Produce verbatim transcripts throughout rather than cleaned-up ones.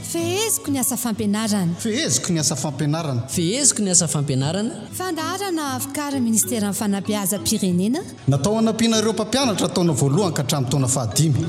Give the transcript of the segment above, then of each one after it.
Feheziko ny asa fampianarana. Feheziko ny asa fampianarana. Feheziko ny asa fampianarana. Fandaharana avokarin'ny Ministeran'ny Fanabeazam-pirenena. Natao hanampiana ireo mpampianatra taona voalohany ka hatramin'ny taona fahadimy.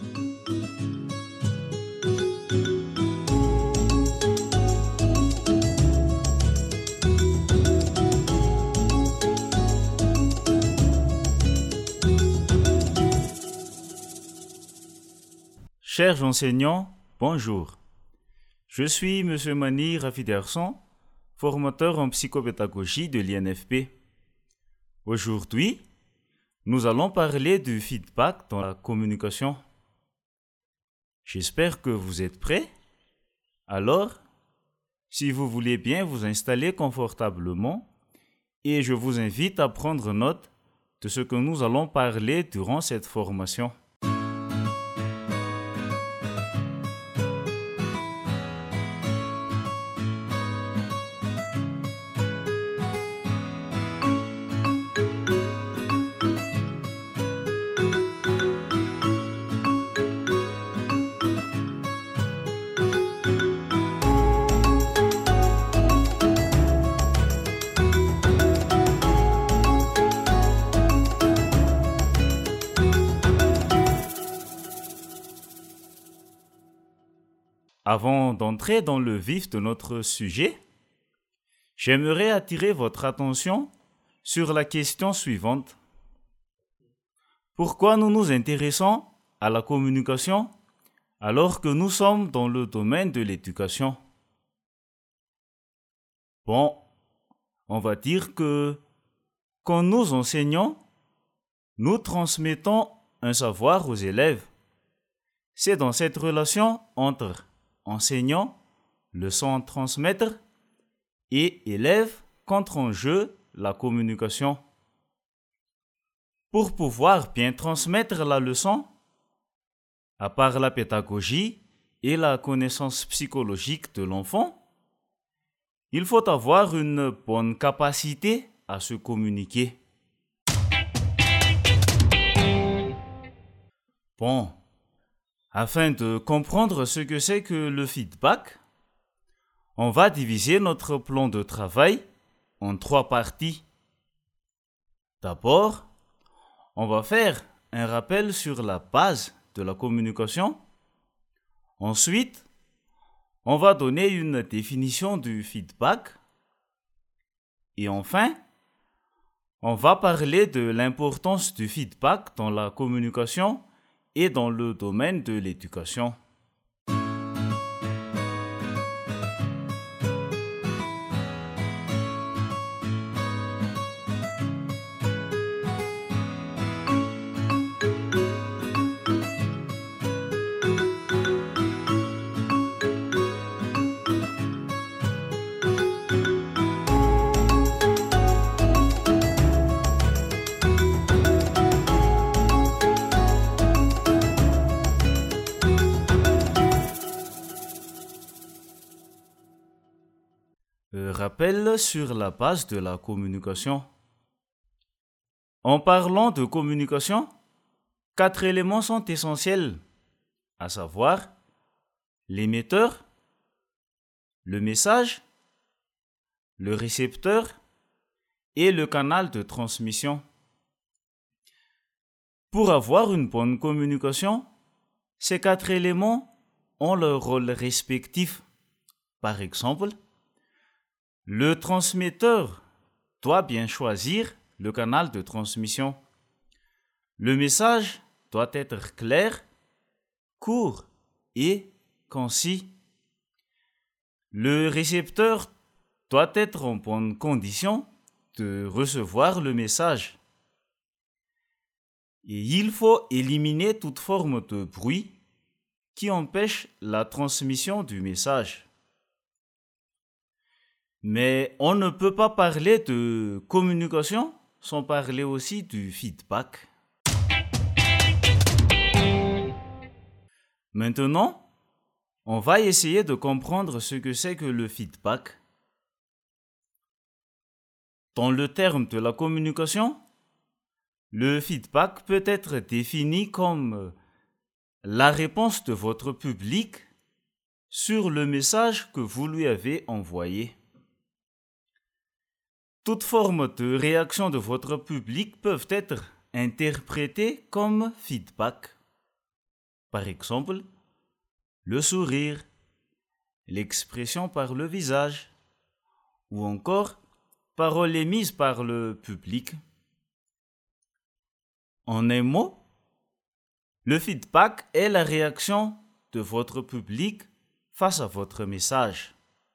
Chers enseignants, bonjour. Je suis M. Mani Rafiderson, formateur en psychopédagogie de l'I N F P. Aujourd'hui, nous allons parler du feedback dans la communication. J'espère que vous êtes prêts. Alors, si vous voulez bien vous installer confortablement, et je vous invite à prendre note de ce que nous allons parler durant cette formation. Avant d'entrer dans le vif de notre sujet, j'aimerais attirer votre attention sur la question suivante. Pourquoi nous nous intéressons à la communication alors que nous sommes dans le domaine de l'éducation? Bon, on va dire que quand nous enseignons, nous transmettons un savoir aux élèves. C'est dans cette relation entre enseignant, leçon transmettre, et élève qu'entre en jeu la communication. Pour pouvoir bien transmettre la leçon, à part la pédagogie et la connaissance psychologique de l'enfant, il faut avoir une bonne capacité à se communiquer. Bon. Afin de comprendre ce que c'est que le feedback, on va diviser notre plan de travail en trois parties. D'abord, on va faire un rappel sur la base de la communication. Ensuite, on va donner une définition du feedback. Et enfin, on va parler de l'importance du feedback dans la communication et dans le domaine de l'éducation. Rappel sur la base de la communication. En parlant de communication, quatre éléments sont essentiels, à savoir l'émetteur, le message, le récepteur et le canal de transmission. Pour avoir une bonne communication, ces quatre éléments ont leur rôle respectif. Par exemple, le transmetteur doit bien choisir le canal de transmission. Le message doit être clair, court et concis. Le récepteur doit être en bonne condition de recevoir le message. Et il faut éliminer toute forme de bruit qui empêche la transmission du message. Mais on ne peut pas parler de communication sans parler aussi du feedback. Maintenant, on va essayer de comprendre ce que c'est que le feedback. Dans le terme de la communication, le feedback peut être défini comme la réponse de votre public sur le message que vous lui avez envoyé. Toutes formes de réaction de votre public peuvent être interprétées comme feedback. Par exemple, le sourire, l'expression par le visage, ou encore paroles émises par le public. En un mot, le feedback est la réaction de votre public face à votre message.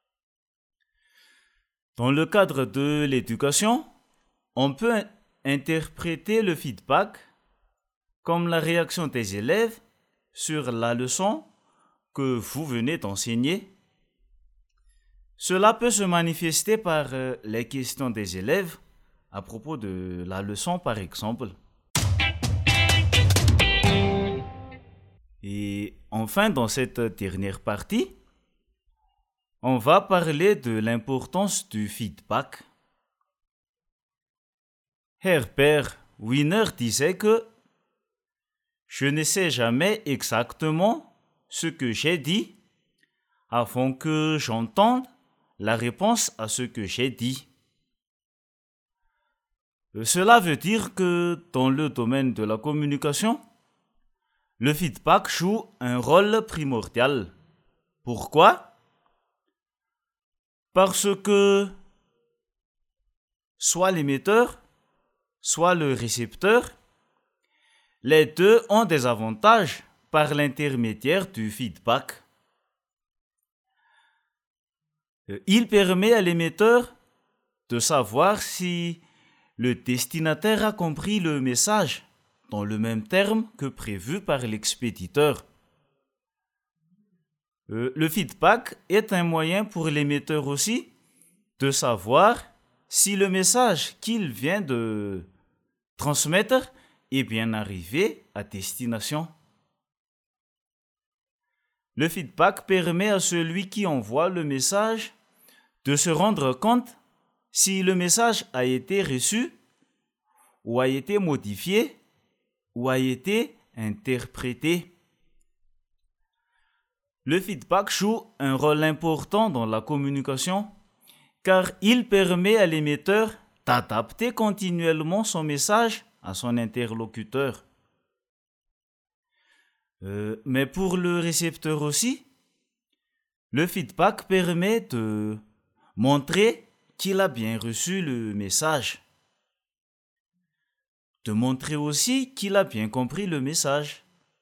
Dans le cadre de l'éducation, on peut interpréter le feedback comme la réaction des élèves sur la leçon que vous venez d'enseigner. Cela peut se manifester par les questions des élèves à propos de la leçon, par exemple. Et enfin, dans cette dernière partie, on va parler de l'importance du feedback. Herbert Wiener disait que « Je ne sais jamais exactement ce que j'ai dit avant que j'entende la réponse à ce que j'ai dit. » Cela veut dire que dans le domaine de la communication, le feedback joue un rôle primordial. Pourquoi ? Parce que soit l'émetteur, soit le récepteur, les deux ont des avantages par l'intermédiaire du feedback. Il permet à l'émetteur de savoir si le destinataire a compris le message dans le même terme que prévu par l'expéditeur. Euh, le feedback est un moyen pour l'émetteur aussi de savoir si le message qu'il vient de transmettre est bien arrivé à destination. Le feedback permet à celui qui envoie le message de se rendre compte si le message a été reçu ou a été modifié ou a été interprété. Le feedback joue un rôle important dans la communication car il permet à l'émetteur d'adapter continuellement son message à son interlocuteur. Euh, mais pour le récepteur aussi, le feedback permet de montrer qu'il a bien reçu le message, de montrer aussi qu'il a bien compris le message,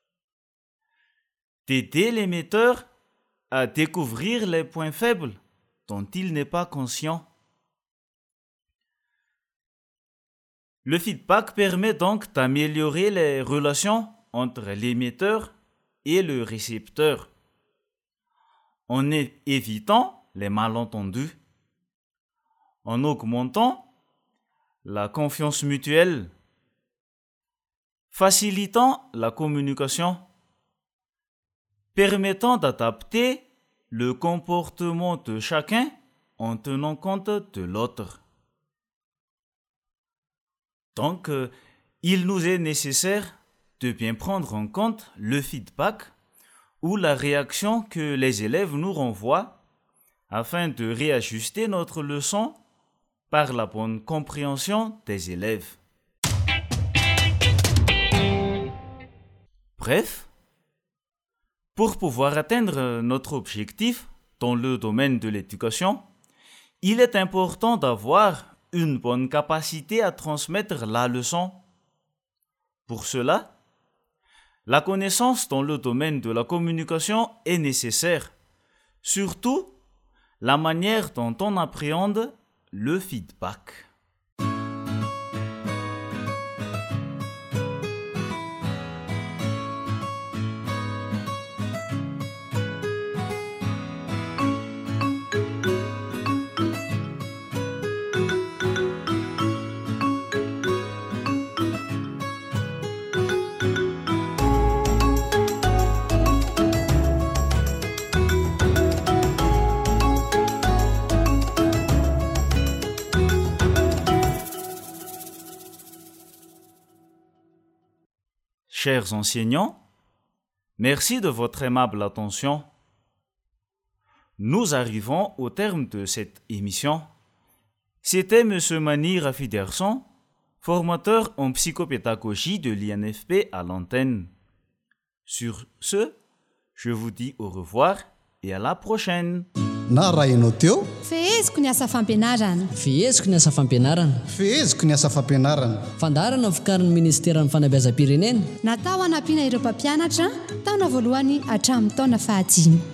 d'aider l'émetteur à découvrir les points faibles dont il n'est pas conscient. Le feedback permet donc d'améliorer les relations entre l'émetteur et le récepteur, en évitant les malentendus, en augmentant la confiance mutuelle, facilitant la communication, permettant d'adapter le comportement de chacun en tenant compte de l'autre. Donc, euh, il nous est nécessaire de bien prendre en compte le feedback ou la réaction que les élèves nous renvoient afin de réajuster notre leçon par la bonne compréhension des élèves. Bref, pour pouvoir atteindre notre objectif dans le domaine de l'éducation, il est important d'avoir une bonne capacité à transmettre la leçon. Pour cela, la connaissance dans le domaine de la communication est nécessaire, surtout la manière dont on appréhende le feedback. Chers enseignants, merci de votre aimable attention. nous arrivons au terme de cette émission. C'était M. Mani Rafiderson, formateur en psychopédagogie de l'I N F P à l'antenne. Sur ce, je vous dis au revoir et à la prochaine. na raha ianao teo feheziko ny asa fampianarana fiheziko ny asa fampianarana feheziko ny asa fampianarana fandarana vokarin'ny ministera ny fanabeazam-pirenena natao hanampiana ireo mpampianatra taona voalohany hatramin'ny taona fahadimy